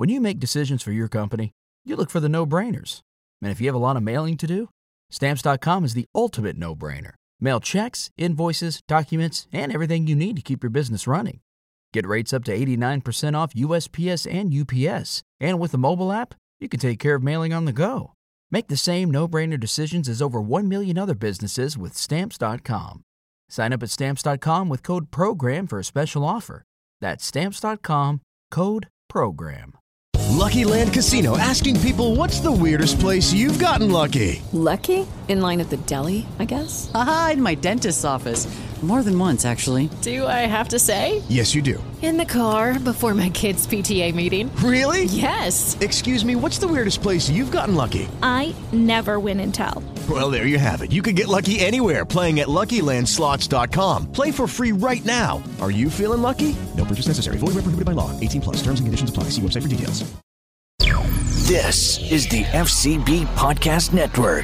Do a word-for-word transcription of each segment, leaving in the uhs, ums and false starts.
When you make decisions for your company, you look for the no-brainers. And if you have a lot of mailing to do, Stamps dot com is the ultimate no-brainer. Mail checks, invoices, documents, and everything you need to keep your business running. Get rates up to eighty-nine percent off U S P S and U P S. And with the mobile app, you can take care of mailing on the go. Make the same no-brainer decisions as over one million other businesses with Stamps dot com. Sign up at Stamps dot com with code PROGRAM for a special offer. That's Stamps dot com, code PROGRAM. Lucky Land Casino, asking people, what's the weirdest place you've gotten lucky? Lucky? In line at the deli, I guess? Aha, in my dentist's office. More than once, actually. Do I have to say? Yes, you do. In the car before my kids' P T A meeting. Really? Yes. Excuse me, what's the weirdest place you've gotten lucky? I never win and tell. Well, there you have it. You can get lucky anywhere, playing at Lucky Land Slots dot com. Play for free right now. Are you feeling lucky? No purchase necessary. Void where prohibited by law. eighteen plus. Terms and conditions apply. See website for details. This is the F C B Podcast Network.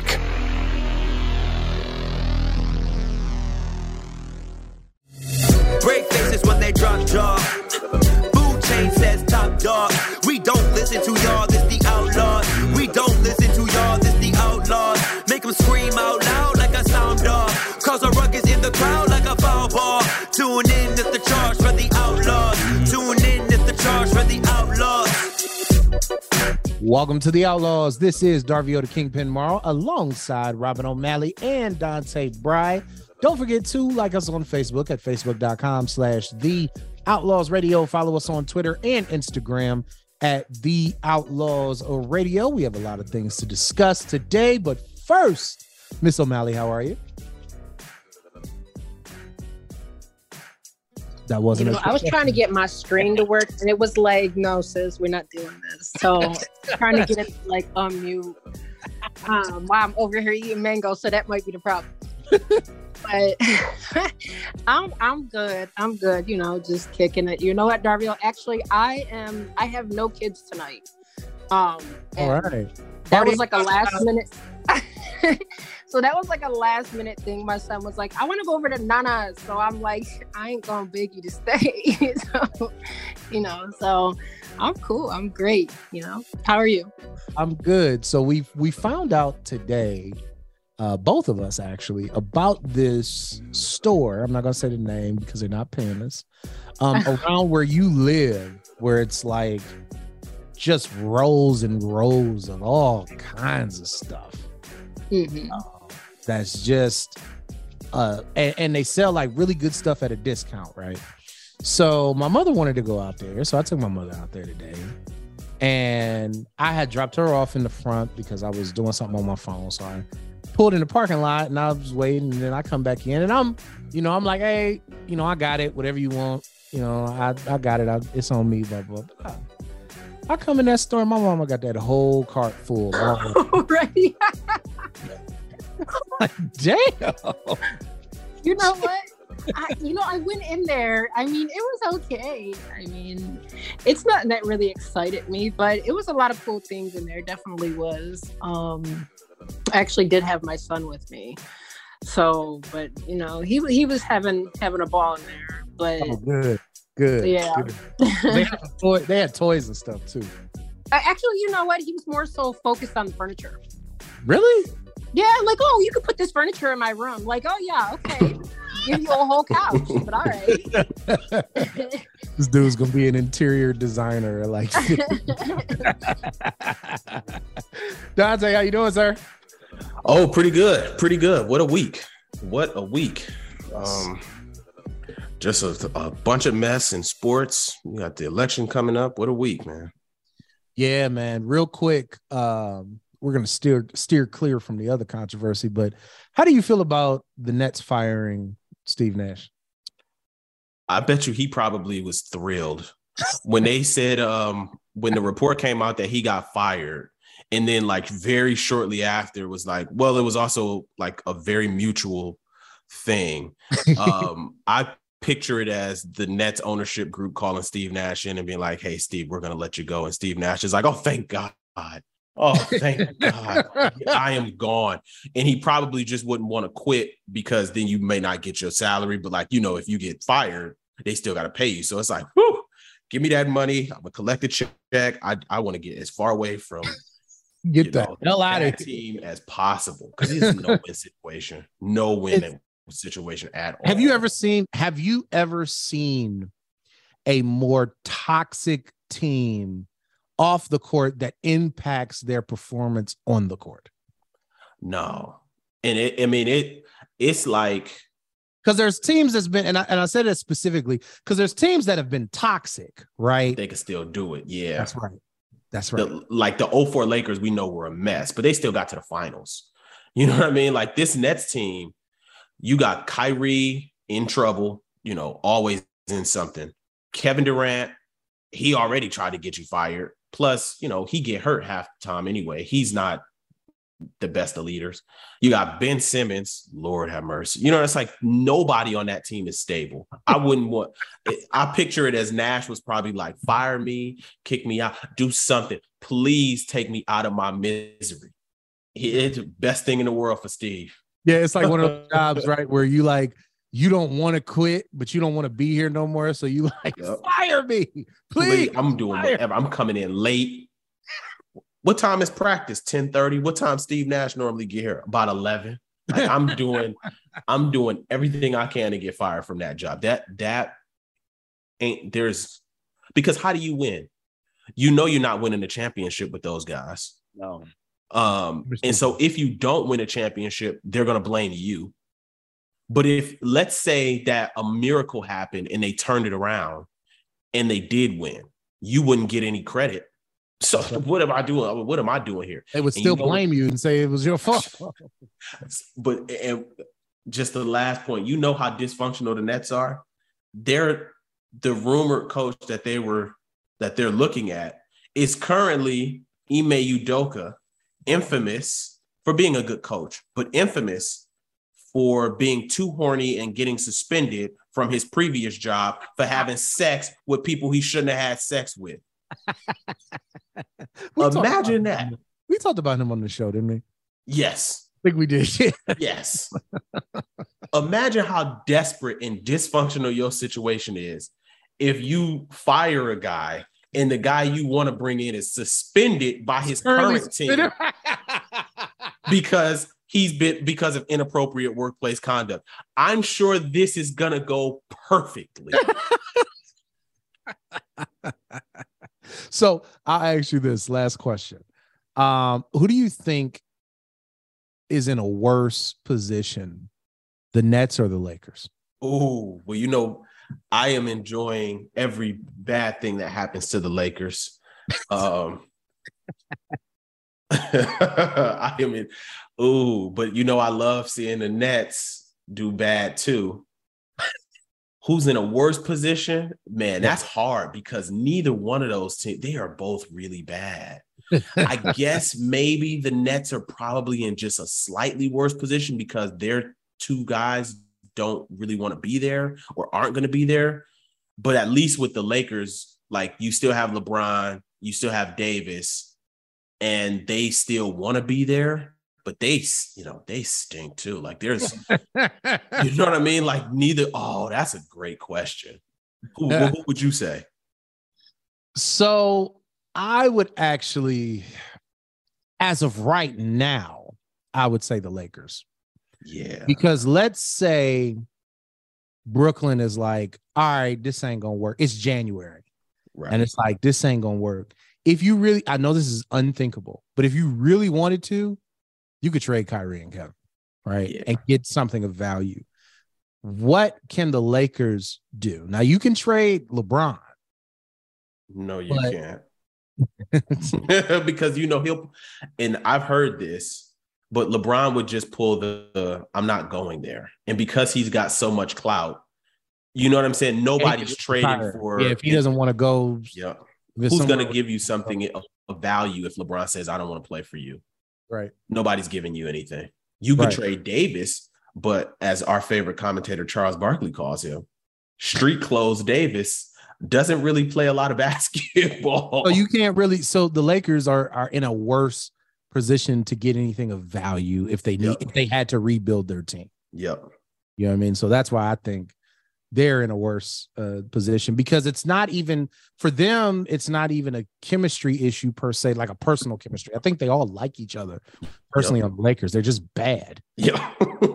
Break faces when they drop jaw. Food chain says top dog. We don't listen to y'all, this the outlaws. We don't listen to y'all, this the outlaws. Make them scream out loud like a sound dog. Cause a ruckus in the crowd like a foul ball. Tune in if the charge for the outlaws. Tune in if the charge for the outlaws. Welcome to the Outlaws. This is Darvio the Kingpin Morrow alongside Robin O'Malley and Dante Bry. Don't forget to like us on Facebook at facebook.com slash the Outlaws Radio. Follow us on Twitter and Instagram at the Outlaws Radio. We have a lot of things to discuss today, but first, Miss O'Malley, how are you? That wasn't. You know, I was trying to get my screen to work, and it was like, "No, sis, we're not doing this." So, trying to get it like on mute um, while I'm over here eating mango, so that might be the problem. But I'm I'm good. I'm good. You know, just kicking it. You know what, Darville? Actually, I am. I have no kids tonight. Um, All right. That was like a last minute. So that was like a last minute thing. My son was like, I want to go over to Nana's. So I'm like, I ain't going to beg you to stay. So, you know, so I'm cool. I'm great. You know, how are you? I'm good. So we we found out today, uh, both of us actually, about this store. I'm not going to say the name because they're not paying us. Um, around where you live, where it's like just rows and rows of all kinds of stuff. Mm-hmm. Uh, that's just uh and, and they sell like really good stuff at a discount, right? So my mother wanted to go out there, so I took my mother out there today, and I had dropped her off in the front because I was doing something on my phone. So I pulled in the parking lot and I was waiting, and then I come back in and I'm you know I'm like, hey, you know I got it, whatever you want, you know I I got it, I, it's on me, blah blah blah. I come in that store, my mama got that whole cart full. Already. Like, damn. You know what? I, you know, I went in there. I mean, it was okay. I mean, it's nothing that really excited me, but it was a lot of cool things in there. Definitely was. Um, I actually did have my son with me. So, but you know, he he was having having a ball in there. But oh, good, good. Yeah. Good. They, had toy, they had toys and stuff too. Actually, you know what? He was more so focused on the furniture. Really? Yeah, like, oh, you could put this furniture in my room. Like, oh yeah, okay. Give you a whole couch, but all right. This dude's gonna be an interior designer. Like, Dante, how you doing, sir? Oh, pretty good, pretty good. What a week! What a week! Um, just a, a bunch of mess in sports. You got the election coming up. What a week, man! Yeah, man. Real quick, um, we're gonna steer steer clear from the other controversy, but how do you feel about the Nets firing Steve Nash? I bet you he probably was thrilled when they said um, when the report came out that he got fired. And then like very shortly after it was like, well, it was also like a very mutual thing. Um, I picture it as the Nets ownership group calling Steve Nash in and being like, hey, Steve, we're going to let you go. And Steve Nash is like, oh, thank God. Oh, thank God. I am gone. And he probably just wouldn't want to quit because then you may not get your salary. But like, you know, if you get fired, they still got to pay you. So it's like, whew, give me that money. I'm gonna collect a check. I, I want to get as far away from get the hell out of that team as possible because it's no win situation, no win situation at all. Have you ever seen? Have you ever seen a more toxic team off the court that impacts their performance on the court? No, and it. I mean it. It's like. Because there's teams that's been, and I, and I said it specifically, because there's teams that have been toxic, right? They can still do it. Yeah. That's right. That's right. The, like the oh four Lakers, we know were a mess, but they still got to the finals. You know what I mean? Like this Nets team, you got Kyrie in trouble, you know, always in something. Kevin Durant, he already tried to get you fired. Plus, you know, he get hurt half the time anyway. He's not the best of leaders. You got Ben Simmons, Lord have mercy. You know, it's like nobody on that team is stable. I wouldn't want, I picture it as Nash was probably like, fire me, kick me out, do something. Please take me out of my misery. It's the best thing in the world for Steve. Yeah, it's like one of those jobs, right, where you like, you don't want to quit, but you don't want to be here no more. So you like, yep. Fire me, please. Please I'm doing fire. whatever. I'm coming in late. What time is practice? ten thirty. What time Steve Nash normally get here? About eleven. Like I'm doing, I'm doing everything I can to get fired from that job. That that ain't there's because how do you win? You know you're not winning the championship with those guys. No. Um, and so if you don't win a championship, they're gonna blame you. But if let's say that a miracle happened and they turned it around and they did win, you wouldn't get any credit. So what am I doing? What am I doing here? They would still you know, blame you and say it was your fault. But and just the last point, you know how dysfunctional the Nets are. They're the rumored coach that they were that they're looking at is currently Ime Udoka, infamous for being a good coach, but infamous for being too horny and getting suspended from his previous job for having sex with people he shouldn't have had sex with. Imagine that. Him. We talked about him on the show, didn't we? Yes. I think we did. Yes. Imagine how desperate and dysfunctional your situation is if you fire a guy and the guy you want to bring in is suspended by his current team because he's been because of inappropriate workplace conduct. I'm sure this is gonna go perfectly. So I'll ask you this last question. Um, who do you think is in a worse position, the Nets or the Lakers? Oh, well, you know, I am enjoying every bad thing that happens to the Lakers. Um, I am in, ooh, but you know, I love seeing the Nets do bad too. Who's in a worse position? Man, that's hard because neither one of those teams, they are both really bad. I guess maybe the Nets are probably in just a slightly worse position because their two guys don't really want to be there or aren't going to be there. But at least with the Lakers, like you still have LeBron, you still have Davis, and they still want to be there. But they, you know, they stink too. Like there's, you know what I mean? Like neither. Oh, that's a great question. Who, who would you say? So I would actually, as of right now, I would say the Lakers. Yeah. Because let's say Brooklyn is like, all right, this ain't going to work. It's January. Right. And it's like, this ain't going to work. If you really, I know this is unthinkable, but if you really wanted to, you could trade Kyrie and Kevin, right? Yeah. And get something of value. What can the Lakers do? Now, you can trade LeBron. No, you but... can't. Because, you know, he'll, and I've heard this, but LeBron would just pull the, the, I'm not going there. And because he's got so much clout, you know what I'm saying? Nobody's trading retired. for. Yeah, if he doesn't want to go. Yeah. Who's going to give you something of value if LeBron says, I don't want to play for you? Right. Nobody's giving you anything. You could right. trade Davis, but as our favorite commentator, Charles Barkley calls him, street clothes Davis doesn't really play a lot of basketball. So you can't really, so the Lakers are are in a worse position to get anything of value if they need, yep. if they had to rebuild their team. Yep. You know what I mean? So that's why I think they're in a worse uh, position because it's not even for them. It's not even a chemistry issue per se, like a personal chemistry. I think they all like each other personally yep. on the Lakers. They're just bad. Yeah.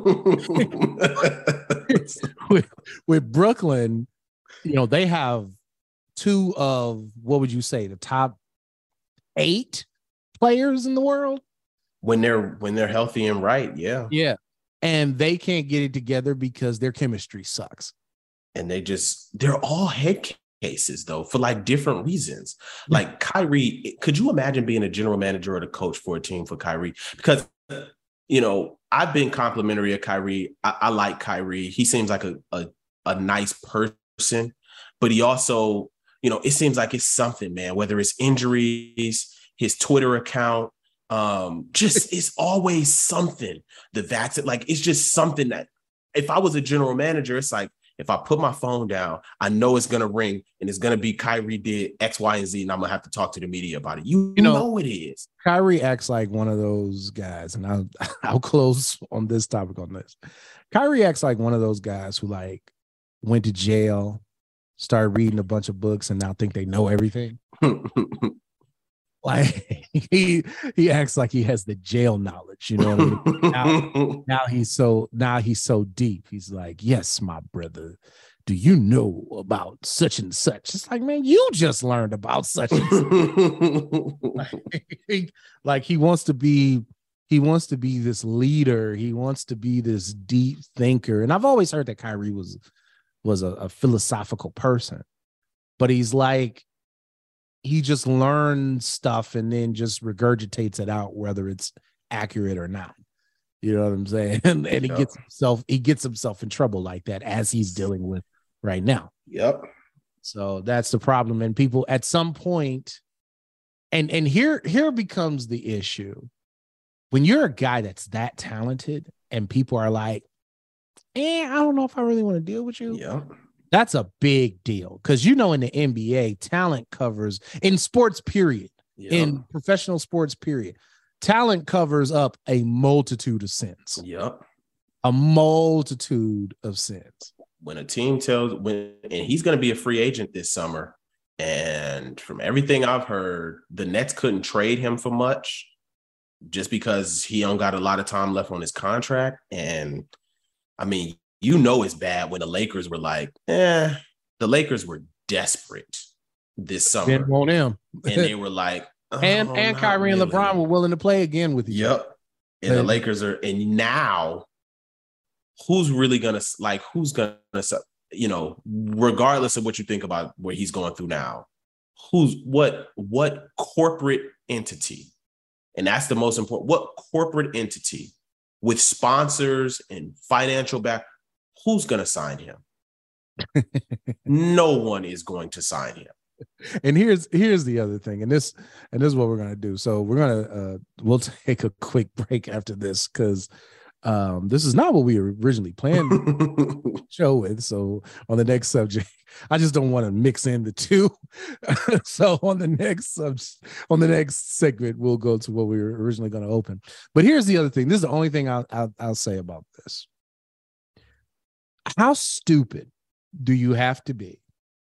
with, with Brooklyn, you know, they have two of, what would you say, the top eight players in the world? When they're when they're healthy and right, yeah. Yeah. And they can't get it together because their chemistry sucks. And they just, they're all head cases, though, for like different reasons. Like Kyrie, could you imagine being a general manager or the coach for a team for Kyrie? Because, you know, I've been complimentary of Kyrie. I, I like Kyrie. He seems like a, a, a nice person, but he also, you know, it seems like it's something, man, whether it's injuries, his Twitter account, um, just it's always something that that's it. Like, it's just something that if I was a general manager, it's like, if I put my phone down, I know it's going to ring and it's going to be Kyrie did X, Y, and Z, and I'm going to have to talk to the media about it. You, you know, know it is. Kyrie acts like one of those guys, and I'll, I'll close on this topic on this. Kyrie acts like one of those guys who, like, went to jail, started reading a bunch of books, and now think they know everything. Like, he he acts like he has the jail knowledge, you know what I mean? Now, now he's so now he's so deep. He's like, yes, my brother, do you know about such and such? It's like, man, you just learned about such and such. like, like he wants to be, he wants to be this leader. He wants to be this deep thinker. And I've always heard that Kyrie was was a, a philosophical person, but he's like, he just learns stuff and then just regurgitates it out, whether it's accurate or not. You know what I'm saying? And, and he Yep. gets himself, he gets himself in trouble like that, as he's dealing with right now. Yep. So that's the problem. And people at some point, and and here, here becomes the issue. When you're a guy that's that talented and people are like, eh, I don't know if I really want to deal with you. Yeah. That's a big deal because, you know, in the N B A, talent covers in sports, period, Yep. in professional sports, period. Talent covers up a multitude of sins, Yep. a multitude of sins. When a team tells when and he's going to be a free agent this summer, and from everything I've heard, the Nets couldn't trade him for much just because he don't got a lot of time left on his contract. And I mean, you know, it's bad when the Lakers were like, eh, the Lakers were desperate this summer. Didn't want him. And they were like, oh, and and not Kyrie and really. LeBron were willing to play again with you. Yep. And the Lakers are, and now who's really going to, like, who's going to, you know, regardless of what you think about what he's going through now, who's what, what corporate entity, and that's the most important, what corporate entity with sponsors and financial back, who's going to sign him? No one is going to sign him. And here's here's the other thing, and this and this is what we're gonna do. So we're gonna uh, we'll take a quick break after this because um, this is not what we originally planned to show with. So on the next subject, I just don't want to mix in the two. So on the next sub on the next segment, we'll go to what we were originally going to open. But here's the other thing. This is the only thing I'll, I'll I'll say about this. How stupid do you have to be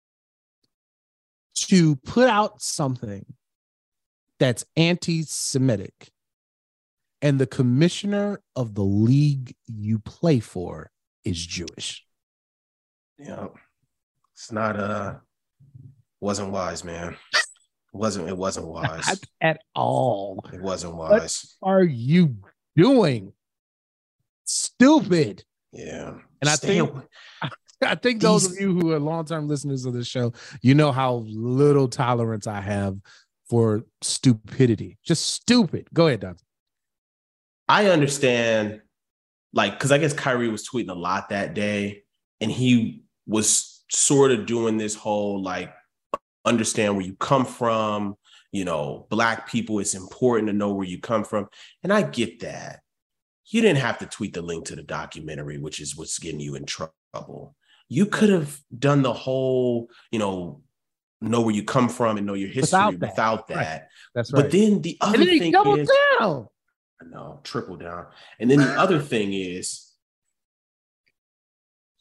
to put out something that's anti-Semitic and the commissioner of the league you play for is Jewish? Yeah. It's not, uh, wasn't wise, man. It wasn't, it wasn't wise. Not at all. It wasn't wise. What are you doing? Stupid. Yeah. And I Stay think away. I think those of you who are longtime listeners of the show, you know how little tolerance I have for stupidity. Just stupid. Go ahead, Don. I understand, like, because I guess Kyrie was tweeting a lot that day, and he was sort of doing this whole, like, understand where you come from. You know, Black people, it's important to know where you come from. And I get that. You didn't have to tweet the link to the documentary, which is what's getting you in trouble. You could have done the whole, you know, know where you come from and know your history Without that. without that. Right. That's right. But then the other And then he thing doubled is, down. I know, triple down. And then the other thing is,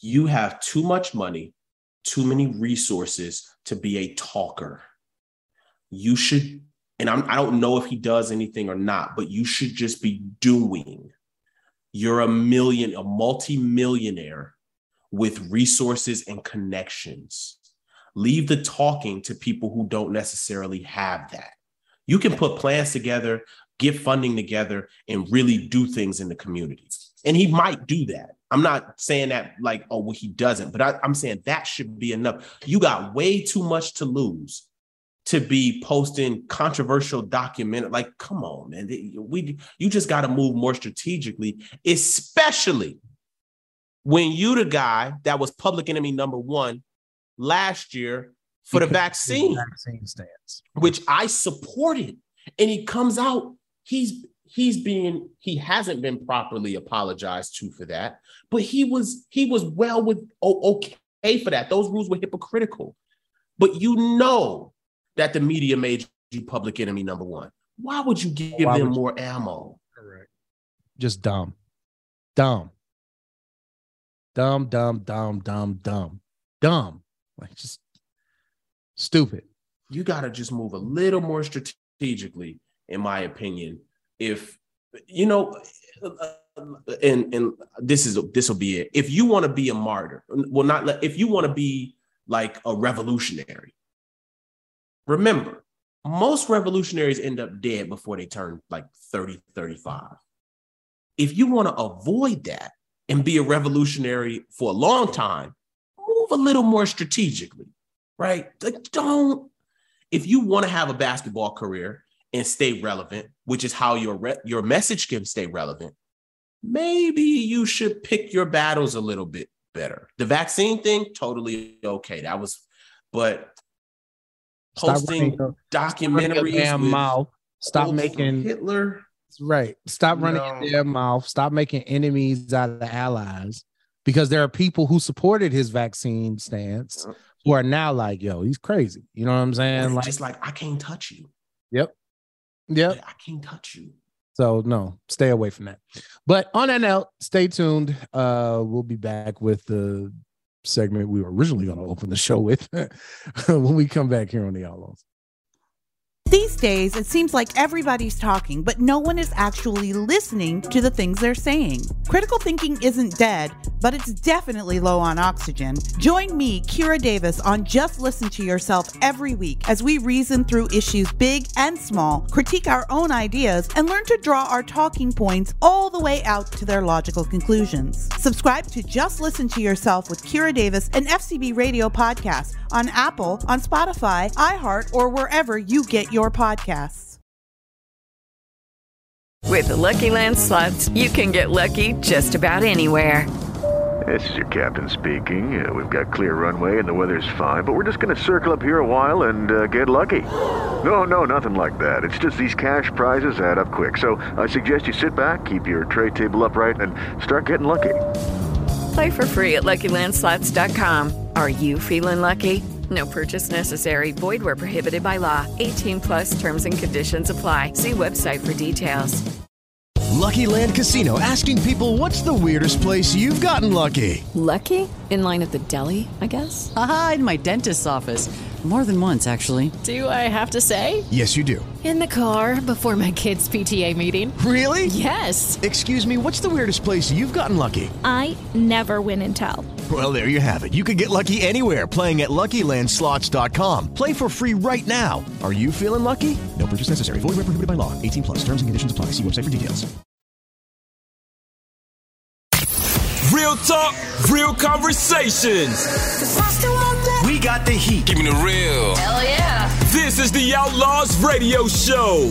you have too much money, too many resources to be a talker. You should, and I'm, I don't know if he does anything or not, but you should just be doing. You're a million, a multi-millionaire with resources and connections. Leave the talking to people who don't necessarily have that. You can put plans together, get funding together, and really do things in the community. And he might do that. I'm not saying that like, oh, well, he doesn't, but I, I'm saying that should be enough. You got way too much to lose to be posting controversial document. Like, come on, man. We, you just got to move more strategically, especially when you the guy that was public enemy number one last year for the vaccine, vaccine stance, which I supported. And he comes out, he's he's being, he hasn't been properly apologized to for that, but he was he was well with oh, okay for that. Those rules were hypocritical. But you know that the media made you public enemy number one. Why would you give Why them would you? more ammo? Correct. Just dumb. Dumb. Dumb, dumb, dumb, dumb, dumb. Dumb. Like just stupid. You got to just move a little more strategically, in my opinion. If, you know, and, and this is, this will be it. If you want to be a martyr, well, not let, if you want to be like a revolutionary, remember, most revolutionaries end up dead before they turn like thirty, thirty-five. If you want to avoid that and be a revolutionary for a long time, move a little more strategically, right? Like, don't, if you want to have a basketball career and stay relevant, which is how your re- your message can stay relevant, maybe you should pick your battles a little bit better. The vaccine thing, totally okay. That was, but posting Stop documentaries damn with mouth. Stop quotes making from Hitler. Right. Stop running No. their mouth. Stop making enemies out of the allies, because there are people who supported his vaccine stance who are now like, yo, he's crazy. You know what I'm saying? And Like, just like, I can't touch you. yep. Yep. I can't touch you. So no, stay away from that. But on that note, stay tuned. Uh, we'll be back with the segment we were originally going to open the show with when we come back here on the Outlaws. These days, it seems like everybody's talking, but no one is actually listening to the things they're saying. Critical thinking isn't dead, but it's definitely low on oxygen. Join me, Kira Davis, on Just Listen to Yourself every week as we reason through issues big and small, critique our own ideas, and learn to draw our talking points all the way out to their logical conclusions. Subscribe to Just Listen to Yourself with Kira Davis, an F C B radio podcast on Apple, on Spotify, iHeart, or wherever you get your podcasts. With the Lucky Land Slots, you can get lucky just about anywhere. This is your captain speaking. Uh, we've got clear runway and the weather's fine, but we're just going to circle up here a while and uh, get lucky. No, no, nothing like that. It's just these cash prizes add up quick. So I suggest you sit back, keep your tray table upright, and start getting lucky. Play for free at Lucky Land Slots dot com. Are you feeling lucky? No purchase necessary. Void where prohibited by law. eighteen plus terms and conditions apply. See website for details. Lucky Land Casino, asking people, what's the weirdest place you've gotten lucky? Lucky? In line at the deli, I guess? Aha, in my dentist's office. More than once, actually. Do I have to say? Yes, you do. In the car before my kids' P T A meeting. Really? Yes. Excuse me, what's the weirdest place you've gotten lucky? I never win and tell. Well, there you have it. You can get lucky anywhere, playing at Lucky Land Slots dot com. Play for free right now. Are you feeling lucky? No purchase necessary. Void where prohibited by law. eighteen plus. Terms and conditions apply. See website for details. Real talk, real conversations. We got the heat. Give me the real. Hell yeah. This is the Outlaws Radio Show.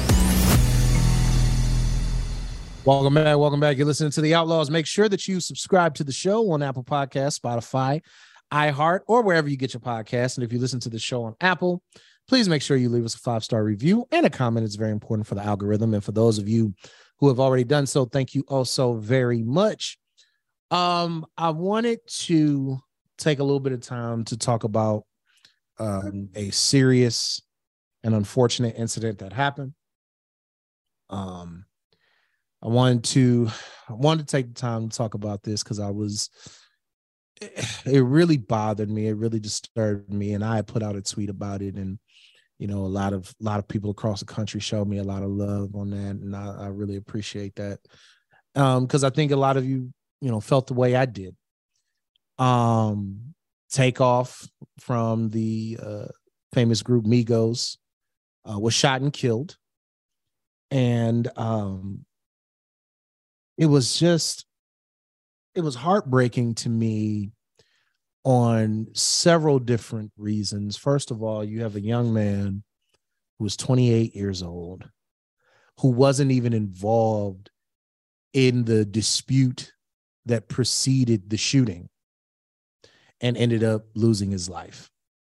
Welcome back. Welcome back. You're listening to The Outlaws. Make sure that you subscribe to the show on Apple Podcasts, Spotify, iHeart, or wherever you get your podcasts. And if you listen to the show on Apple, please make sure you leave us a five-star review and a comment. It's very important for the algorithm. And for those of you who have already done so, thank you also very much. Um, I wanted to take a little bit of time to talk about um, a serious and unfortunate incident that happened. Um, I wanted to I wanted to take the time to talk about this because I was it really bothered me. It really disturbed me. And I put out a tweet about it. And, you know, a lot of a lot of people across the country showed me a lot of love on that. And I, I really appreciate that. Um, because I think a lot of you, you know, felt the way I did. Um, Takeoff from the uh, famous group Migos uh, was shot and killed. And um, it was just, it was heartbreaking to me on several different reasons. First of all, you have a young man who was twenty-eight years old, who wasn't even involved in the dispute that preceded the shooting and ended up losing his life.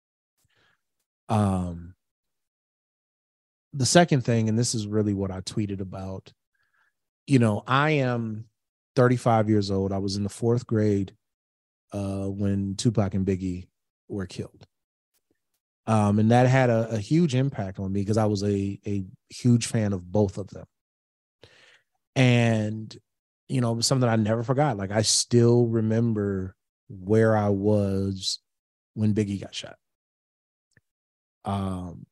Um, the second thing, and this is really what I tweeted about, you know, I am thirty-five years old. I was in the fourth grade uh, when Tupac and Biggie were killed. Um, and that had a, a huge impact on me because I was a, a huge fan of both of them. And, you know, it was something I never forgot. Like, I still remember where I was when Biggie got shot. Um,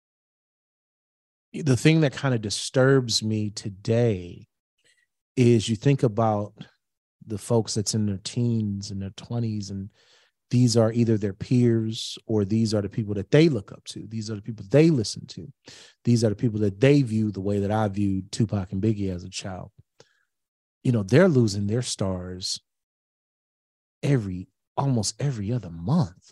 the thing that kind of disturbs me today is you think about the folks that's in their teens and their twenties, and these are either their peers or these are the people that they look up to. These are the people they listen to. These are the people that they view the way that I viewed Tupac and Biggie as a child. You know, they're losing their stars every, almost every other month.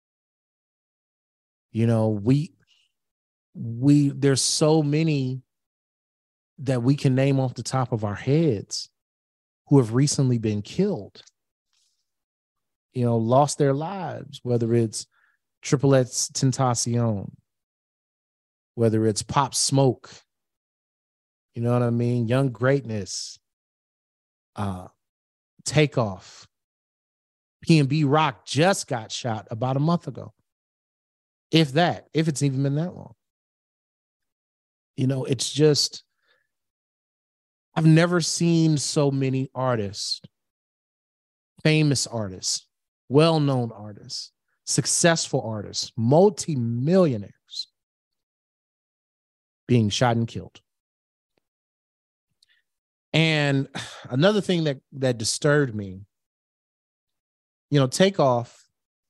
You know, we, we, there's so many that we can name off the top of our heads who have recently been killed, you know, lost their lives, whether it's Triple X Tentacion, whether it's Pop Smoke, you know what I mean? Young Greatness, uh, Takeoff. P N B Rock just got shot about a month ago. If that, if it's even been that long. You know, it's just, I've never seen so many artists, famous artists, well-known artists, successful artists, multi-millionaires being shot and killed. And another thing that, that disturbed me, you know, Takeoff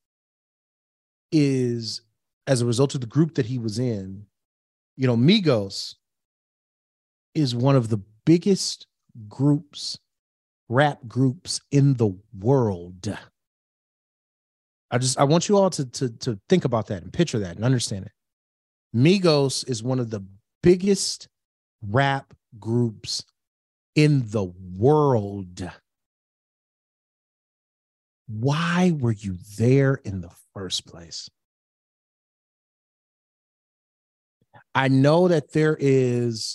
is, as a result of the group that he was in, you know, Migos is one of the biggest groups, rap groups in the world. I just, I want you all to, to, to think about that and picture that and understand it. Migos is one of the biggest rap groups in the world. Why were you there in the first place? I know that there is,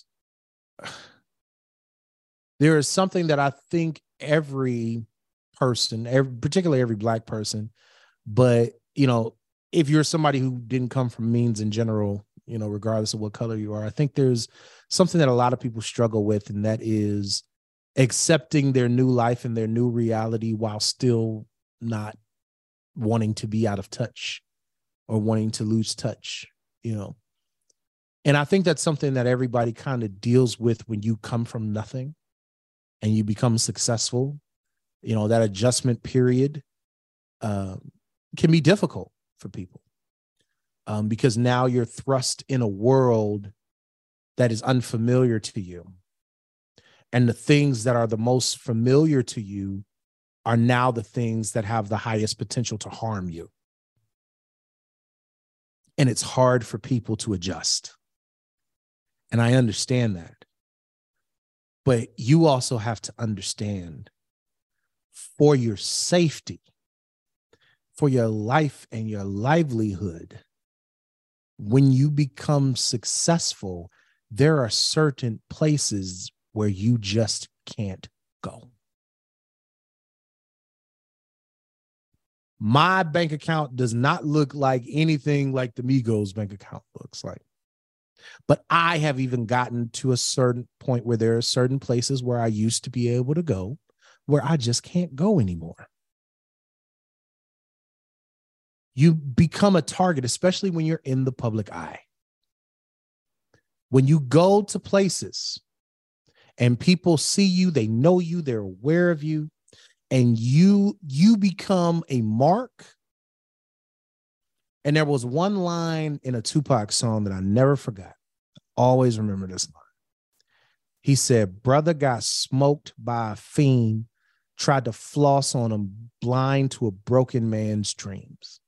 there is something that I think every person, every, particularly every Black person, but, you know, if you're somebody who didn't come from means in general, you know, regardless of what color you are, I think there's something that a lot of people struggle with, and that is accepting their new life and their new reality while still not wanting to be out of touch or wanting to lose touch, you know. And I think that's something that everybody kind of deals with when you come from nothing and you become successful. You know, that adjustment period um, can be difficult for people um, because now you're thrust in a world that is unfamiliar to you. And the things that are the most familiar to you are now the things that have the highest potential to harm you. And it's hard for people to adjust. And I understand that. But you also have to understand, for your safety, for your life and your livelihood, when you become successful, there are certain places where you just can't go. My bank account does not look like anything like the Migos bank account looks like. But I have even gotten to a certain point where there are certain places where I used to be able to go where I just can't go anymore. You become a target, especially when you're in the public eye. When you go to places and people see you, they know you, they're aware of you, and you you become a mark. And there was one line in a Tupac song that I never forgot. I always remember this line. He said, brother got smoked by a fiend, tried to floss on him, blind to a broken man's dreams.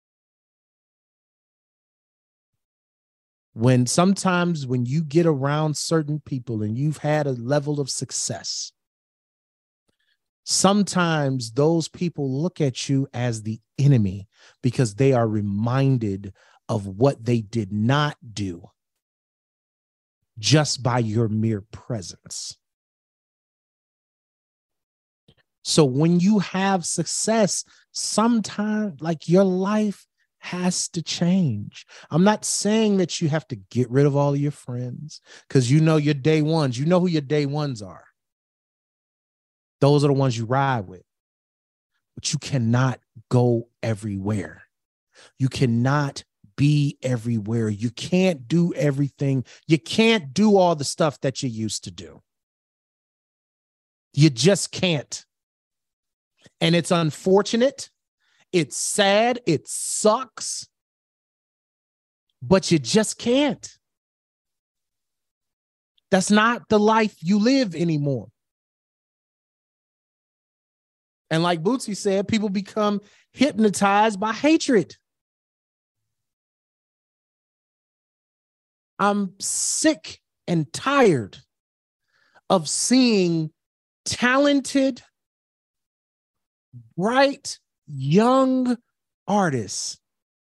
When sometimes when you get around certain people and you've had a level of success, sometimes those people look at you as the enemy because they are reminded of what they did not do just by your mere presence. So when you have success, sometimes like your life has to change. I'm not saying that you have to get rid of all of your friends because you know your day ones. You know who your day ones are. Those are the ones you ride with. But you cannot go everywhere. You cannot be everywhere. You can't do everything. You can't do all the stuff that you used to do. You just can't. And it's unfortunate. It's sad. It sucks. But you just can't. That's not the life you live anymore. And like Bootsy said, people become hypnotized by hatred. I'm sick and tired of seeing talented, bright, young artists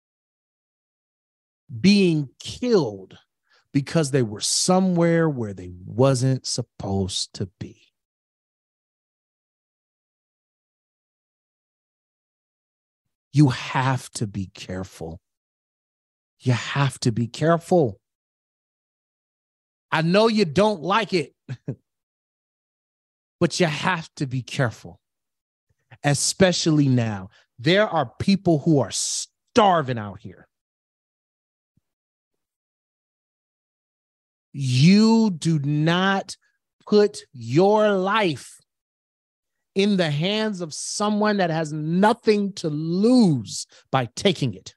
being killed because they were somewhere where they wasn't supposed to be. You have to be careful. You have to be careful. I know you don't like it, but you have to be careful. Especially now. There are people who are starving out here. You do not put your life in the hands of someone that has nothing to lose by taking it.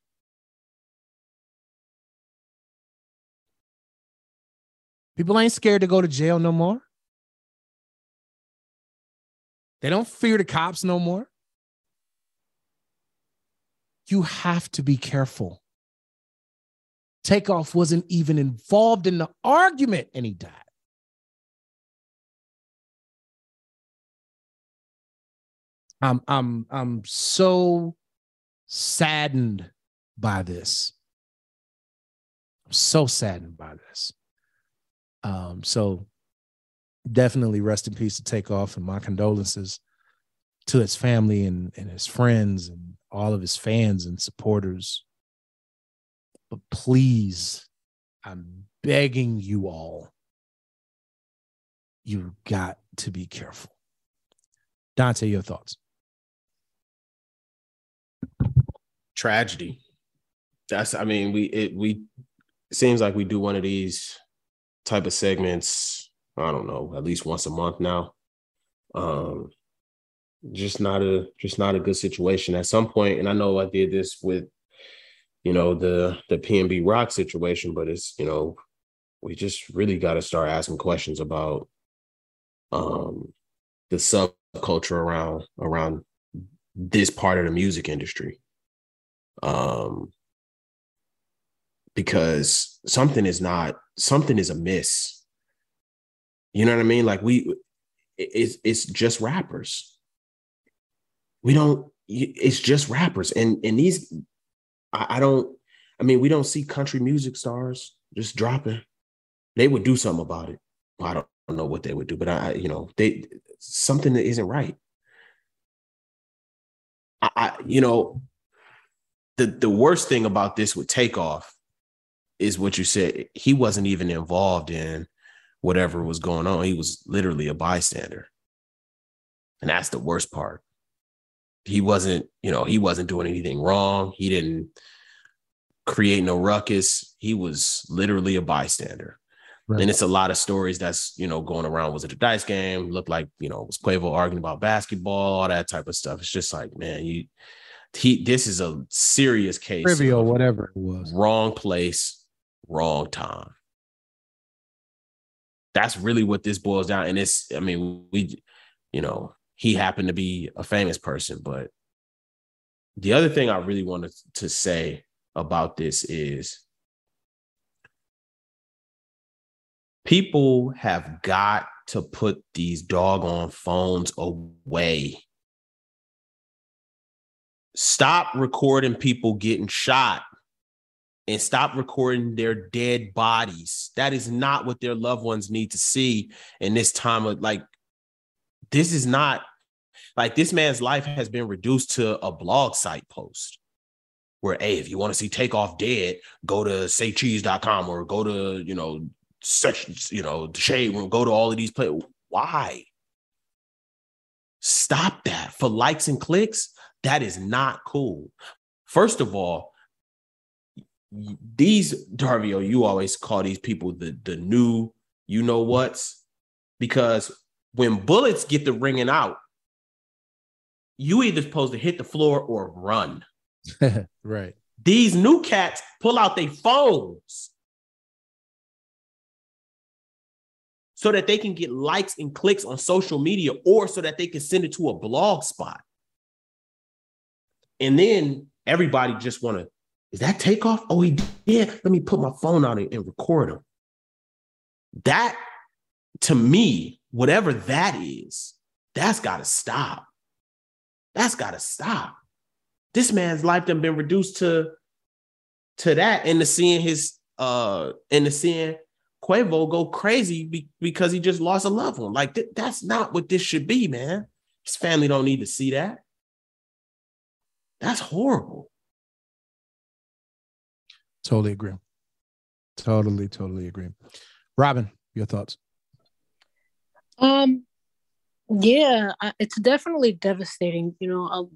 People ain't scared to go to jail no more. They don't fear the cops no more. You have to be careful. Takeoff wasn't even involved in the argument and he died. I'm, I'm, I'm so saddened by this. I'm so saddened by this. Um, so definitely rest in peace to Takeoff, and my condolences to his family and, and his friends and all of his fans and supporters. But please, I'm begging you all, you've got to be careful. Dante, your thoughts? Tragedy. That's, I mean, we, it, we, it seems like we do one of these type of segments, I don't know, at least once a month now. Um, just not a, just not a good situation at some point. And I know I did this with, you know, the, the P N B Rock situation, but it's, you know, we just really got to start asking questions about um, the subculture around, around this part of the music industry. Um, because something is not, something is amiss. You know what I mean? Like we, it's, it's just rappers. We don't, it's just rappers. And, and these, I, I don't, I mean, we don't see country music stars just dropping. They would do something about it. Well, I don't, I don't know what they would do, but I, you know, they, something that isn't right. I, I you know, the, the worst thing about this with Takeoff is what you said. He wasn't even involved in whatever was going on. He was literally a bystander. And that's the worst part. he wasn't, you know, he wasn't doing anything wrong. He didn't create no ruckus. He was literally a bystander. Right. And it's a lot of stories that's, you know, going around. Was it a dice game? Looked like, you know, was Quavo arguing about basketball, all that type of stuff. It's just like, man, you, he, this is a serious case. Trivial, whatever it was. Wrong place, wrong time. That's really what this boils down. And it's, I mean, we, you know, he happened to be a famous person. But the other thing I really wanted to say about this is people have got to put these doggone phones away. Stop recording people getting shot and stop recording their dead bodies. That is not what their loved ones need to see in this time of, like, this is not, like, this man's life has been reduced to a blog site post where, hey, if you want to see Takeoff dead, go to say cheese dot com or go to, you know, such, you know, the Shade Room, go to all of these places. Why? Stop that. For likes and clicks, that is not cool. First of all, these, Darvio, you always call these people the, the new you know what's, because when bullets get to ringing out, you either supposed to hit the floor or run. Right. These new cats pull out their phones so that they can get likes and clicks on social media, or so that they can send it to a blog spot. And then everybody just want to, is that Takeoff? Oh, he did. Let me put my phone out and record him. That, to me, whatever that is, that's got to stop. That's got to stop. This man's life done been reduced to, to that, and to seeing his, uh, and to seeing Quavo go crazy be- because he just lost a loved one. Like, th- that's not what this should be, man. His family don't need to see that. That's horrible. Totally agree. Totally, totally agree. Robin, your thoughts? Um, yeah, I- it's definitely devastating. You know, I'll,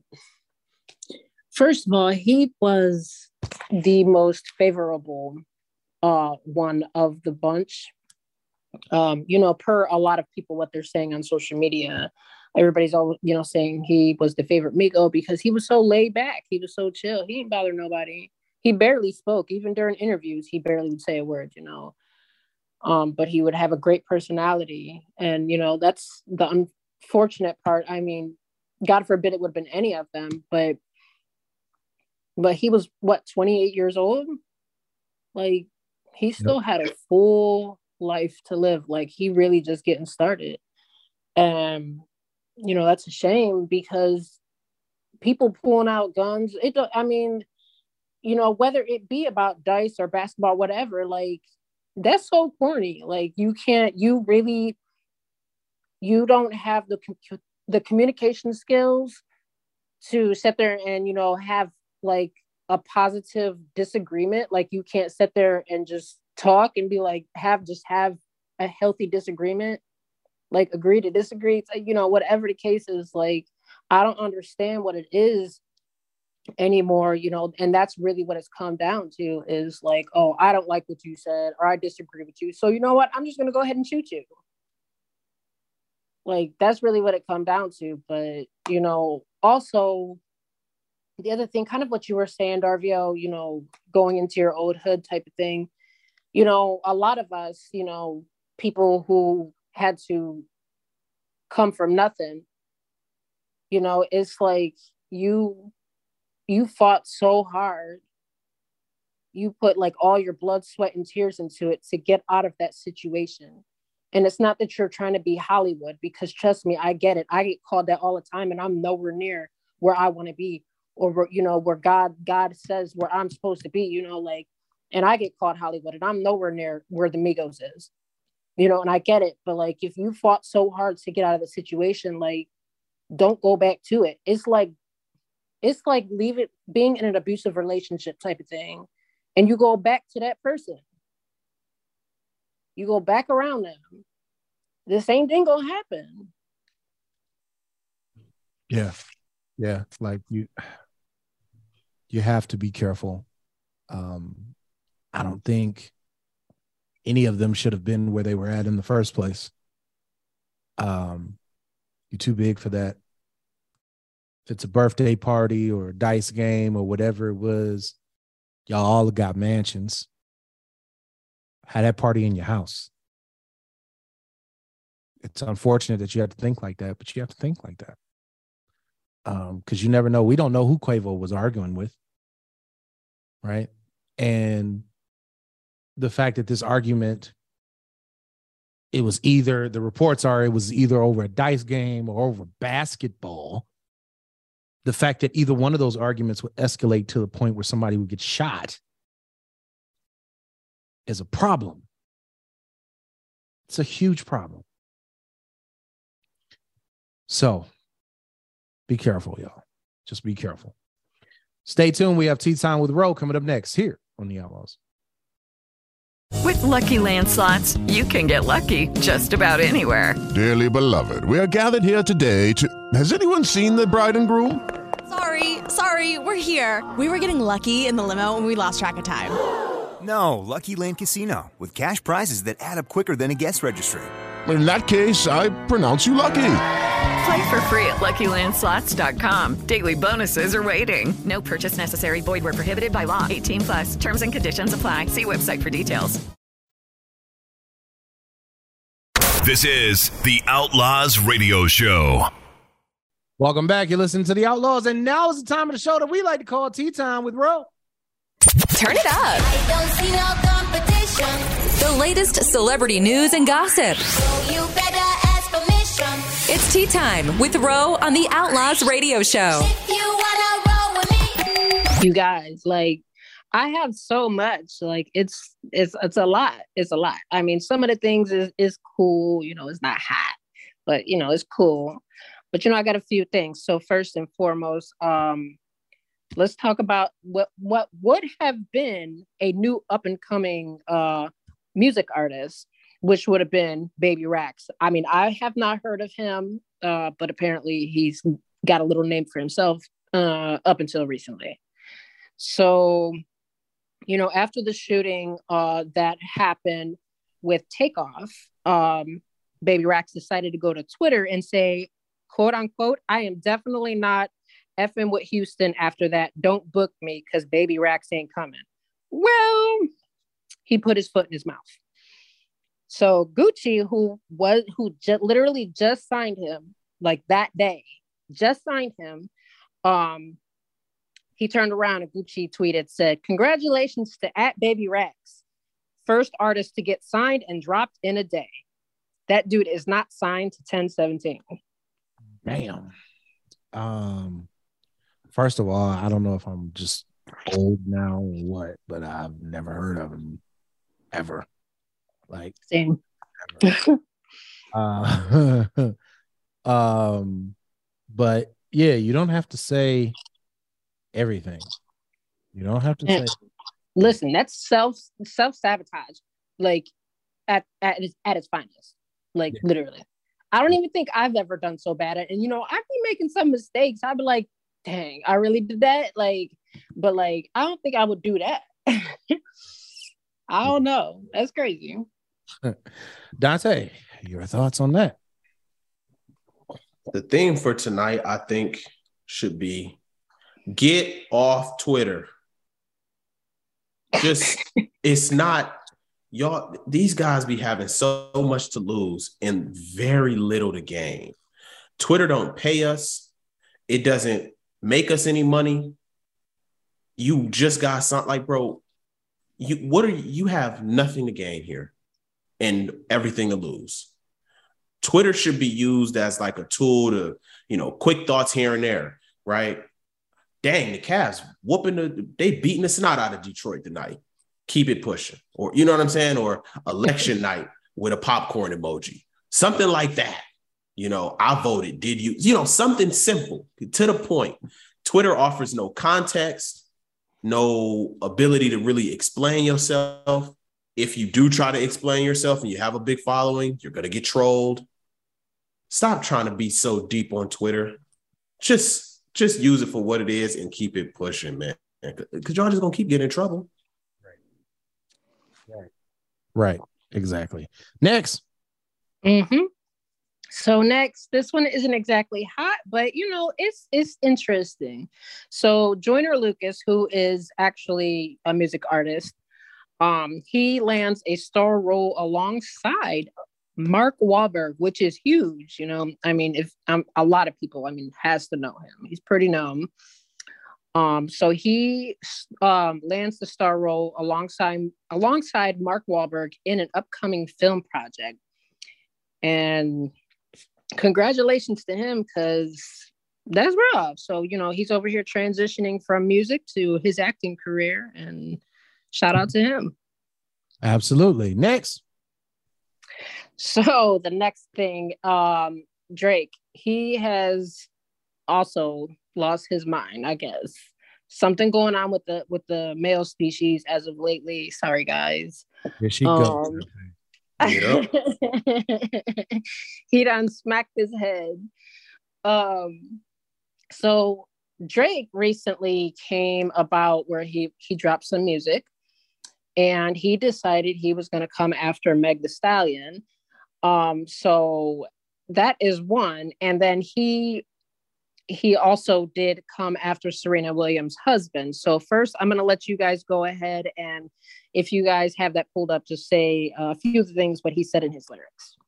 first of all, he was the most favorable uh, one of the bunch. Um, you know, per a lot of people, what they're saying on social media, everybody's all, you know, saying he was the favorite Migo because he was so laid back. He was so chill. He didn't bother nobody. He barely spoke. Even during interviews, he barely would say a word, you know. Um, but he would have a great personality. And, you know, that's the unfortunate part. I mean, God forbid it would have been any of them, but but he was, what, twenty-eight years old? Like, he still had a full life to live. Like, he really just getting started. And, you know, that's a shame because people pulling out guns, it don't, I mean, you know, whether it be about dice or basketball, whatever, like, that's so corny. Like, you can't, you really, you don't have the the communication skills to sit there and, you know, have like a positive disagreement. Like, you can't sit there and just talk and be like, have, just have a healthy disagreement, like agree to disagree, you know, whatever the case is. Like, I don't understand what it is anymore, you know, and that's really what it's come down to is like, oh, I don't like what you said, or I disagree with you. So you know what? I'm just going to go ahead and shoot you. Like, that's really what it come down to. But, you know, also the other thing, kind of what you were saying, Darvio, you know, going into your old hood type of thing, you know, a lot of us, you know, people who had to come from nothing, you know, it's like you, you fought so hard. You put like all your blood, sweat, and tears into it to get out of that situation. And it's not that you're trying to be Hollywood, because trust me, I get it. I get called that all the time, and I'm nowhere near where I want to be, or where, you know, where God, God says where I'm supposed to be, you know, like, and I get called Hollywood, and I'm nowhere near where the Migos is, you know, and I get it. But like, if you fought so hard to get out of the situation, like, don't go back to it. It's like, it's like leave it, being in an abusive relationship type of thing, and you go back to that person. You go back around them. The same thing gonna happen. Yeah. Yeah, like you, you have to be careful. Um, I don't think any of them should have been where they were at in the first place. Um, you're too big for that. If it's a birthday party or a dice game or whatever it was, y'all all got mansions. Had that party in your house. It's unfortunate that you have to think like that, but you have to think like that. Um, because you never know. We don't know who Quavo was arguing with. Right. And the fact that this argument, it was either, the reports are it was either over a dice game or over basketball. The fact that either one of those arguments would escalate to the point where somebody would get shot is a problem. It's a huge problem. So be careful, y'all. Just be careful. Stay tuned. We have Tea Time with Ro coming up next here on The Outlaws. With Lucky Land Slots, you can get lucky just about anywhere. Dearly beloved, we are gathered here today to... Has anyone seen the bride and groom? Sorry, sorry, we're here. We were getting lucky in the limo and we lost track of time. No, Lucky Land Casino, with cash prizes that add up quicker than a guest registry. In that case, I pronounce you lucky. Play for free at Lucky Land Slots dot com. Daily bonuses are waiting. No purchase necessary. Void where prohibited by law. eighteen plus. Terms and conditions apply. See website for details. This is The Outlaws Radio Show. Welcome back. You're listening to The Outlaws, and now is the time of the show that we like to call Tea Time with Ro. Turn it up. I don't see no competition. The latest celebrity news and gossip. So you better ask permission. It's Tea Time with Ro on The Outlaws Radio Show. If you wanna roll with me. You guys, like, I have so much. Like, it's it's it's a lot. It's a lot. I mean, some of the things is is cool. You know, it's not hot, but you know, it's cool. But you know, I got a few things. So first and foremost, um, let's talk about what what would have been a new up and coming uh, music artist, which would have been Baby Rax. I mean, I have not heard of him, uh, but apparently he's got a little name for himself uh, up until recently. So, you know, after the shooting uh, that happened with Takeoff, um, Baby Rax decided to go to Twitter and say, quote unquote, I am definitely not effing with Houston after that. Don't book me because Baby Rax ain't coming. Well, he put his foot in his mouth. So Gucci, who was who ju- literally just signed him like that day, just signed him. Um, he turned around and Gucci tweeted, said, "Congratulations to at Baby Rax, first artist to get signed and dropped in a day. That dude is not signed to ten seventeen." Damn. Um, first of all, I don't know if I'm just old now or what, but I've never heard of him ever. Like, same. uh, um, but yeah, you don't have to say everything. You don't have to say. Listen, that's self self sabotage, like at at its, at its finest, like yeah. Literally. I don't even think I've ever done so bad at, and you know, I've been making some mistakes. I'd be like, dang, I really did that. Like, but like, I don't think I would do that. I don't know. That's crazy. Dante, your thoughts on that? The theme for tonight, I think, should be get off Twitter. Just, it's not, y'all, these guys be having so much to lose and very little to gain. Twitter don't pay us. It doesn't make us any money. You just got something like, bro, you what are you, you have nothing to gain here and everything to lose. Twitter should be used as like a tool to, you know, quick thoughts here and there, right? Dang, the Cavs whooping the, they beating the snot out of Detroit tonight. Keep it pushing. Or, you know what I'm saying? Or election night with a popcorn emoji. Something like that. You know, I voted. Did you? You know, something simple to the point. Twitter offers no context, no ability to really explain yourself. If you do try to explain yourself and you have a big following, you're going to get trolled. Stop trying to be so deep on Twitter. Just just use it for what it is and keep it pushing, man. Because y'all just gonna keep getting in trouble. Right. Right. Exactly. Next. Mm-hmm. So next, this one isn't exactly hot, but you know, it's it's interesting. So Joyner Lucas, who is actually a music artist, um, he lands a star role alongside Mark Wahlberg, which is huge. You know, I mean, if um, a lot of people, I mean, has to know him. He's pretty known. Um, so he um, lands the star role alongside alongside Mark Wahlberg in an upcoming film project, and congratulations to him, because that's rough. So, you know, he's over here transitioning from music to his acting career, and shout out to him. Absolutely. Next. So the next thing, um, Drake, he has also lost his mind, I guess. Something going on with the with the male species as of lately. Sorry, guys. Here she um, goes. Yep. He done smacked his head. Um, so Drake recently came about where he he dropped some music, and he decided he was going to come after Meg Thee Stallion. Um, so that is one, and then he he also did come after Serena Williams' husband. So first, I'm going to let you guys go ahead, and if you guys have that pulled up, just say a few of the things what he said in his lyrics.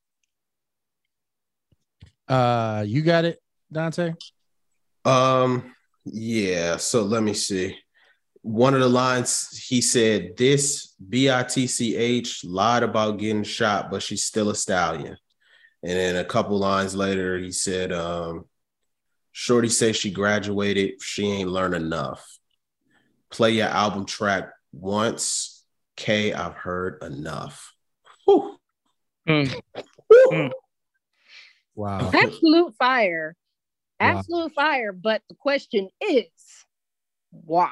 Uh, you got it, Dante? Um, yeah. So let me see. One of the lines he said, "This B I T C H lied about getting shot, but she's still a stallion." And then a couple lines later, he said, um, "Shorty says she graduated, she ain't learned enough. Play your album track once, K, I've heard enough." Whew. Mm. Whew. Mm. Wow. Absolute fire. Absolute wow. fire. But the question is, why?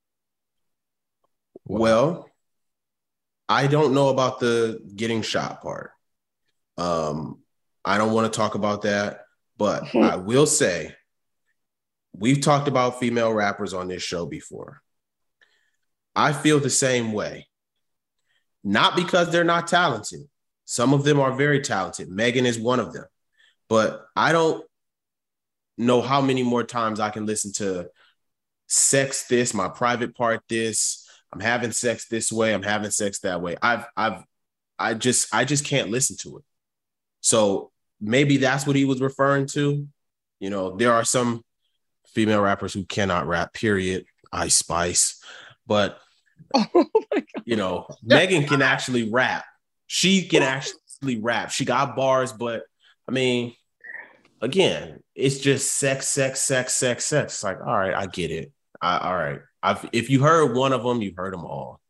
Well, I don't know about the getting shot part. Um, I don't want to talk about that, but I will say we've talked about female rappers on this show before. I feel the same way. Not because they're not talented. Some of them are very talented. Megan is one of them. But I don't know how many more times I can listen to sex this, my private part this, I'm having sex this way, I'm having sex that way. I've I've I just I just can't listen to it. So maybe that's what he was referring to. You know, there are some female rappers who cannot rap, period. Ice Spice. But oh you know, Megan can actually rap. She can actually rap. She got bars, but I mean, again, it's just sex, sex, sex, sex, sex. It's like, all right, I get it. I, all right. I've, if you heard one of them, you've heard them all.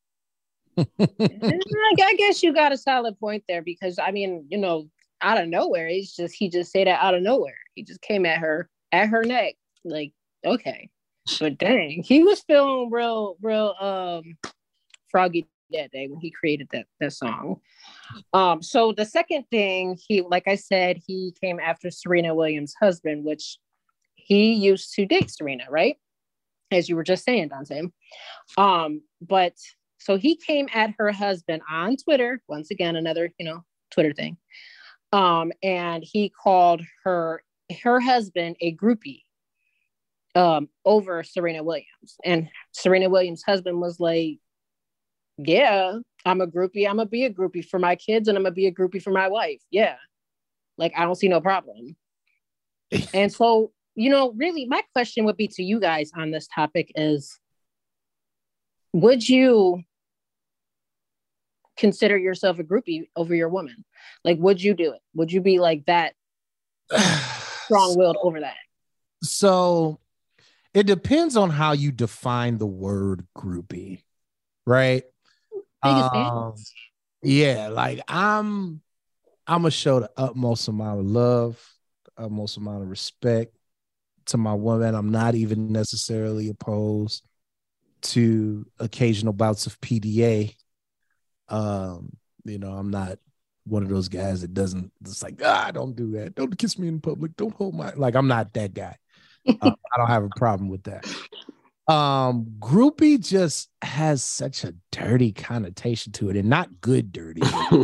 I guess you got a solid point there, because I mean, you know, out of nowhere, it's just he just said that out of nowhere. He just came at her at her neck, like, okay, but dang, he was feeling real, real um froggy that day when he created that that song. Um, so the second thing, he, like I said, he came after Serena Williams' husband, which he used to date Serena, right? As you were just saying, Dante. Um, but so he came at her husband on Twitter, once again, another, you know, Twitter thing. Um, and he called her, her husband a groupie um, over Serena Williams. And Serena Williams' husband was like, yeah, I'm a groupie. I'm going to be a groupie for my kids, and I'm going to be a groupie for my wife. Yeah. Like, I don't see no problem. And so, you know, really, my question would be to you guys on this topic is, would you consider yourself a groupie over your woman? Like, would you do it? Would you be like that strong-willed over that? So it depends on how you define the word groupie, right? Um, yeah, like I'm, I'm gonna show the utmost amount of love, the utmost amount of respect to my woman. I'm not even necessarily opposed to occasional bouts of P D A. Um, you know, I'm not one of those guys that doesn't, it's like, ah, don't do that. Don't kiss me in public. Don't hold my, like, I'm not that guy. uh, I don't have a problem with that. Um, groupie just has such a dirty connotation to it, and not good dirty.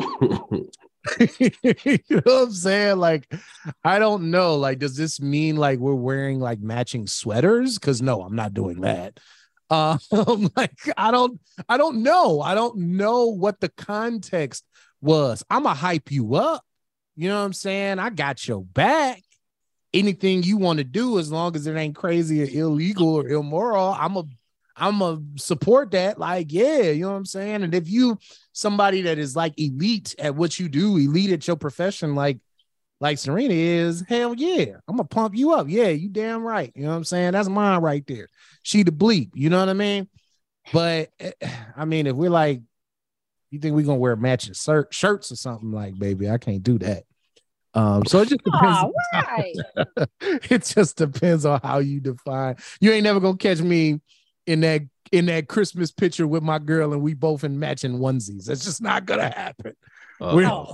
You know what I'm saying? Like, I don't know. Like, does this mean like we're wearing like matching sweaters? Because no, I'm not doing that. Um, like I don't, I don't know. I don't know what the context was. I'ma hype you up. You know what I'm saying? I got your back. Anything you want to do, as long as it ain't crazy or illegal or immoral, I'm a I'm a support that. Like, yeah, you know what I'm saying? And if you somebody that is like elite at what you do, elite at your profession, like like Serena is, hell yeah, I'm gonna pump you up. Yeah, you damn right. You know what I'm saying? That's mine right there. She the bleep, you know what I mean? But I mean, if we're like, you think we're gonna wear matching shirt, shirts or something, like, baby, I can't do that. Um, so it just depends. Oh, right. It just depends on how you define. You ain't never gonna catch me in that in that Christmas picture with my girl and we both in matching onesies. That's just not gonna happen. Oh.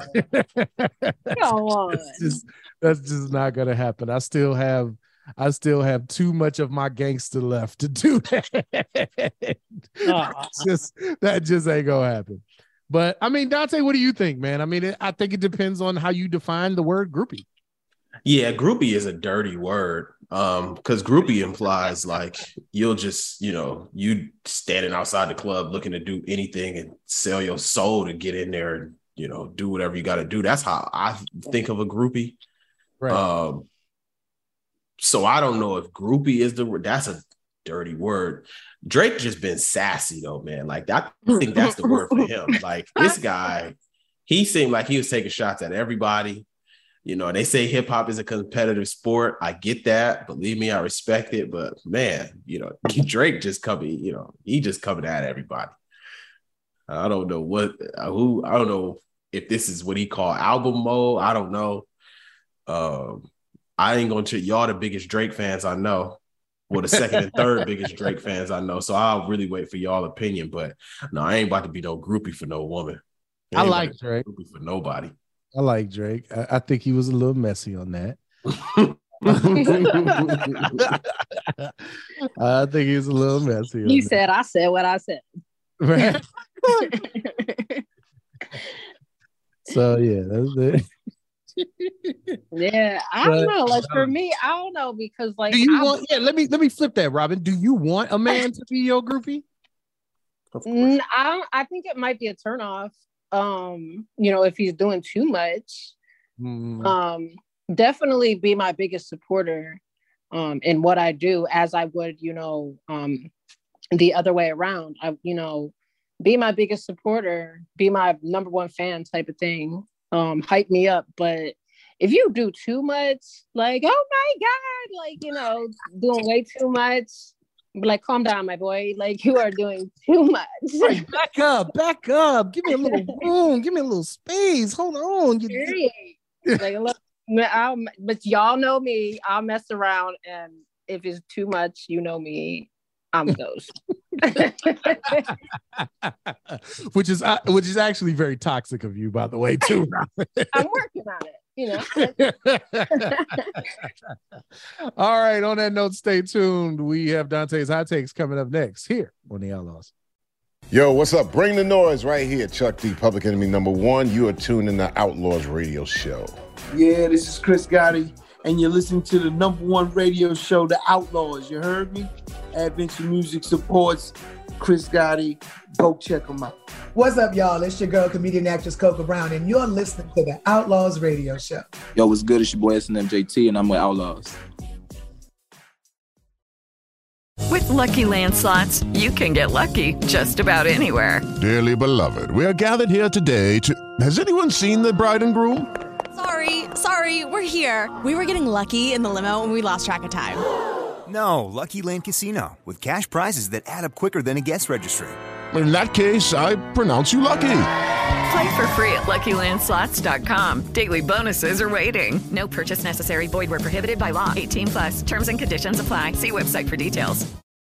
Come on. That's just, that's just not gonna happen. I still have I still have too much of my gangster left to do that. It's just that just ain't gonna happen. But I mean, Dante, what do you think, man? I mean, it, I think it depends on how you define the word groupie. Yeah, groupie is a dirty word. Um, because groupie implies like you'll just, you know, you standing outside the club looking to do anything and sell your soul to get in there and, you know, do whatever you got to do. That's how I think of a groupie. Right. Um, so I don't know if groupie is the that's a dirty word. Drake just been sassy though, man. Like that, I think that's the word for him. Like this guy, he seemed like he was taking shots at everybody. You know, they say hip hop is a competitive sport. I get that. Believe me, I respect it. But man, you know, Drake just coming, you know, he just coming at everybody. I don't know what, who, I don't know if this is what he called album mode. I don't know. Um, I ain't gonna check. Y'all the biggest Drake fans I know. Well, the second and third biggest Drake fans I know. So I'll really wait for y'all opinion. But no, I ain't about to be no groupie for no woman. I like Drake. Groupie for nobody. I like Drake. I, I think he was a little messy on that. I think he was a little messy. You said, that. I said what I said. Right. So yeah, that's it. Yeah, I don't know. Like for me, I don't know because like do you I, want yeah, let me let me flip that, Robin. Do you want a man to be your groupie? I don't, I think it might be a turnoff. Um, you know, if he's doing too much. Mm. Um, definitely be my biggest supporter um in what I do, as I would, you know, um the other way around. I, you know, be my biggest supporter, be my number one fan type of thing. Um, hype me up. But if you do too much, like, oh my God, like, you know, doing way too much, like, calm down, my boy. Like, you are doing too much. Right, back up, back up. Give me a little room. Give me a little space. Hold on. You... Like, look, I'll, but y'all know me. I'll mess around, and if it's too much, you know me. I'm a ghost. which is uh, which is actually very toxic of you, by the way, too. I'm working on it, you know. All right. On that note, stay tuned. We have Dante's Hot Takes coming up next here on the Outlaws. Yo, what's up? Bring the noise right here. Chuck D, Public Enemy number one. You are tuned in the Outlaws Radio Show. Yeah, this is Chris Gotti, and you're listening to the number one radio show, The Outlaws. You heard me? Adventure Music supports Chris Gotti. Go check him out. What's up, y'all? It's your girl, comedian actress Coco Brown, and you're listening to The Outlaws Radio Show. Yo, what's good? It's your boy S N M J T, and I'm with Outlaws. With Lucky Land Slots, you can get lucky just about anywhere. Dearly beloved, we are gathered here today to... Has anyone seen the bride and groom? Sorry, sorry, we're here. We were getting lucky in the limo and we lost track of time. No, Lucky Land Casino, with cash prizes that add up quicker than a guest registry. In that case, I pronounce you lucky. Play for free at Lucky Land Slots dot com. Daily bonuses are waiting. No purchase necessary. Void where prohibited by law. eighteen plus. Terms and conditions apply. See website for details.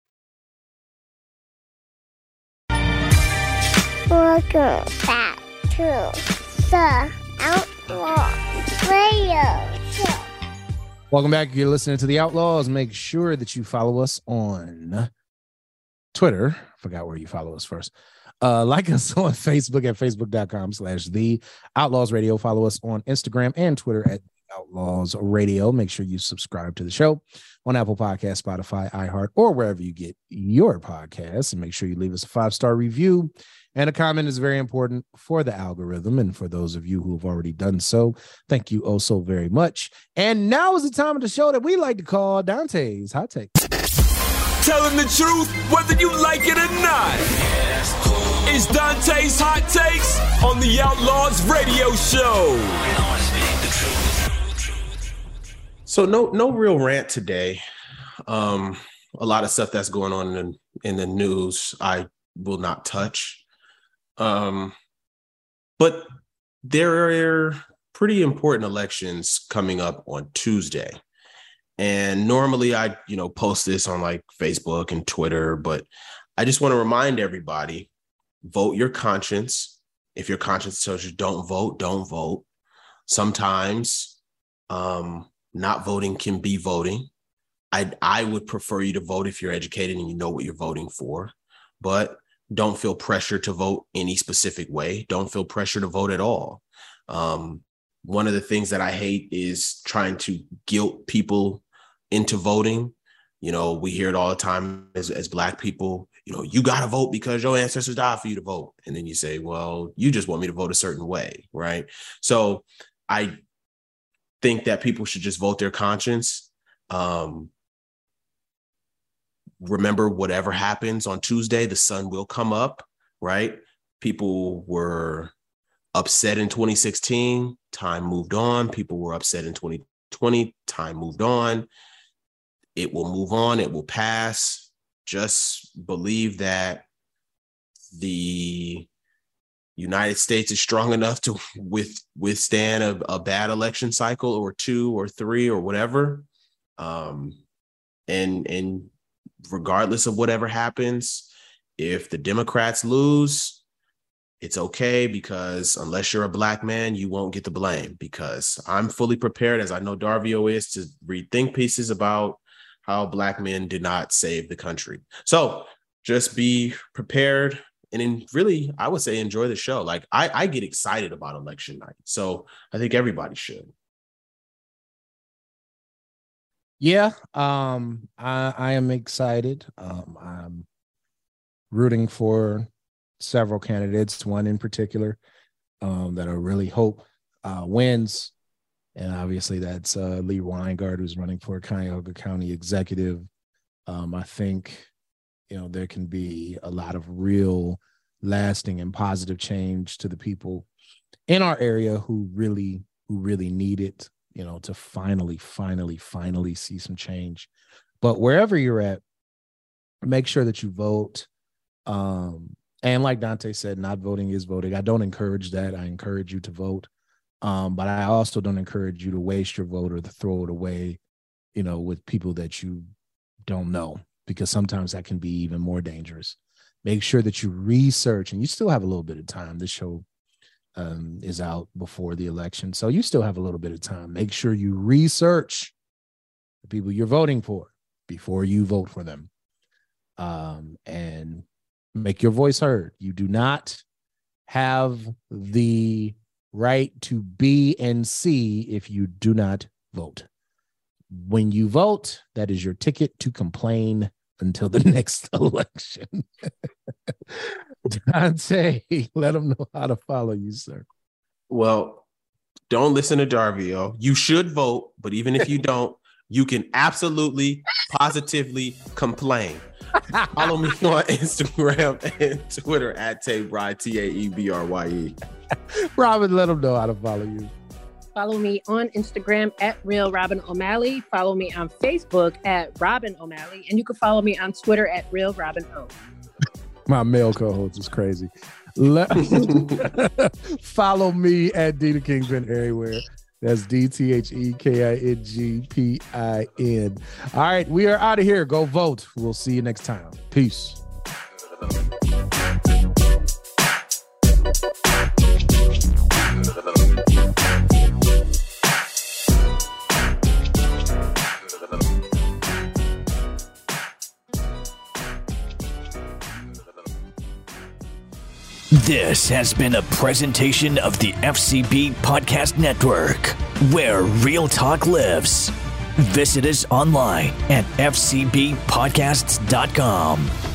Welcome back to the Outlaws Radio Show. Welcome back. You're listening to The Outlaws. Make sure that you follow us on Twitter. Forgot where you follow us first. Uh, like us on Facebook at facebook.com slash The Outlaws Radio. Follow us on Instagram and Twitter at Outlaws Radio. Make sure you subscribe to the show on Apple Podcasts, Spotify, iHeart, or wherever you get your podcasts. And make sure you leave us a five-star review. And a comment is very important for the algorithm. And for those of you who have already done so, thank you oh so very much. And now is the time of the show that we like to call Dante's Hot Take. Telling the truth, whether you like it or not. It's Dante's Hot Takes on the Outlaws Radio Show. So no, no real rant today. Um, a lot of stuff that's going on in, in the news I will not touch. Um, but there are pretty important elections coming up on Tuesday. And normally I, you know, post this on like Facebook and Twitter, but I just want to remind everybody, vote your conscience. If your conscience tells you don't vote, don't vote. Sometimes um, not voting can be voting. I I would prefer you to vote if you're educated and you know what you're voting for, but don't feel pressure to vote any specific way. Don't feel pressure to vote at all. Um, one of the things that I hate is trying to guilt people into voting. You know, we hear it all the time as, as Black people, you know, you got to vote because your ancestors died for you to vote. And then you say, well, you just want me to vote a certain way, right? So I think that people should just vote their conscience. Um, remember, whatever happens on Tuesday, the sun will come up, right? People were upset in twenty sixteen, time moved on. People were upset in twenty twenty, time moved on. It will move on, it will pass. Just believe that the United States is strong enough to with, withstand a, a bad election cycle or two or three or whatever. Um, and, and regardless of whatever happens, if the Democrats lose, it's okay, because unless you're a Black man, you won't get the blame, because I'm fully prepared, as I know Darvio is, to read think pieces about how Black men did not save the country. So just be prepared. And then really, I would say enjoy the show. Like I, I get excited about election night. So I think everybody should. Yeah, um, I, I am excited. Um, I'm rooting for several candidates, one in particular um, that I really hope uh, wins. And obviously that's uh, Lee Weingart, who's running for Cuyahoga County Executive. Um, I think, you know, there can be a lot of real lasting and positive change to the people in our area who really, who really need it, you know, to finally, finally, finally see some change. But wherever you're at, make sure that you vote. Um, and like Dante said, not voting is voting. I don't encourage that. I encourage you to vote. Um, but I also don't encourage you to waste your vote or to throw it away, you know, with people that you don't know, because sometimes that can be even more dangerous. Make sure that you research, and you still have a little bit of time. This show um, is out before the election, so you still have a little bit of time. Make sure you research the people you're voting for before you vote for them, um, and make your voice heard. You do not have the right to be and see if you do not vote. When you vote, that is your ticket to complain until the next election. Dante, let them know how to follow you, sir. Well, don't listen to Darvio. You should vote, but even if you don't, you can absolutely, positively complain. Follow me on Instagram and Twitter at Taebrye, T A E B R Y E. Robin, let them know how to follow you. Follow me on Instagram at Real Robin O'Malley. Follow me on Facebook at Robin O'Malley. And you can follow me on Twitter at Real Robin O. My male co-host is crazy. Let- follow me at D the Kingpin everywhere. That's D T H E K I N G P I N. All right, we are out of here. Go vote. We'll see you next time. Peace. This has been a presentation of the F C B Podcast Network, where real talk lives. Visit us online at f c b podcasts dot com.